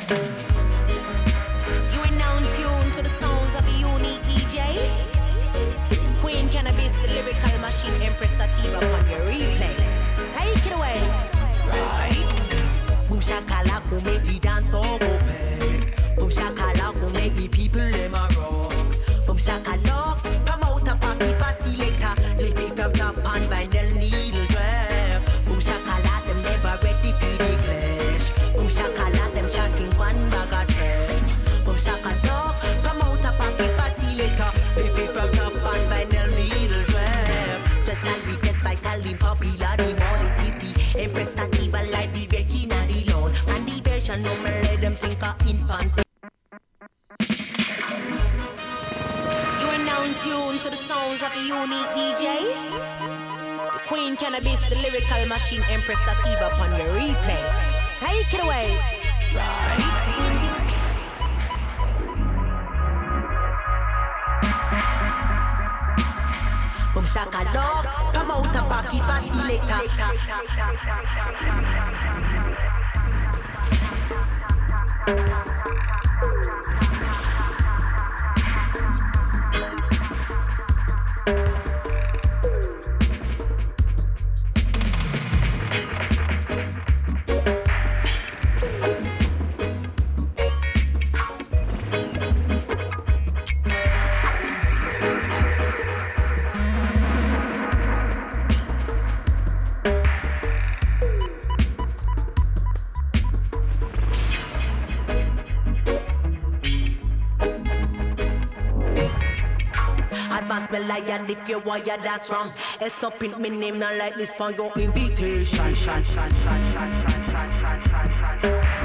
You are now in tune to the sounds of a unique DJ. Queen Cannabis, the lyrical machine, Empress Sativa upon your replay. Take it away. Right. Boom shakalaka, make the dance all go pay. Boom shakalaka, make the people them a rock. Boom shakalaka, promote a party later. Lift it from top and bind the needle drag. Boom shakalaka, them never ready for the clash. Boom shakalaka, them chatting one bag of trash. Boom shakalaka, promote a party later. Lift it from top and bind the needle drag. Special request vital popular, the more it is the Empress Sativa live the wrecking and the loan. And the version no me let them think of infant. You are now in tune to the sounds of a unique DJ. The Queen Cannabis, the lyrical machine, Empress Sativa upon your replay. Take it away. Right. Boom shakalaka, promote a party later. Advance me lion if you wire that's wrong. Stop in me name not like this for your invitation.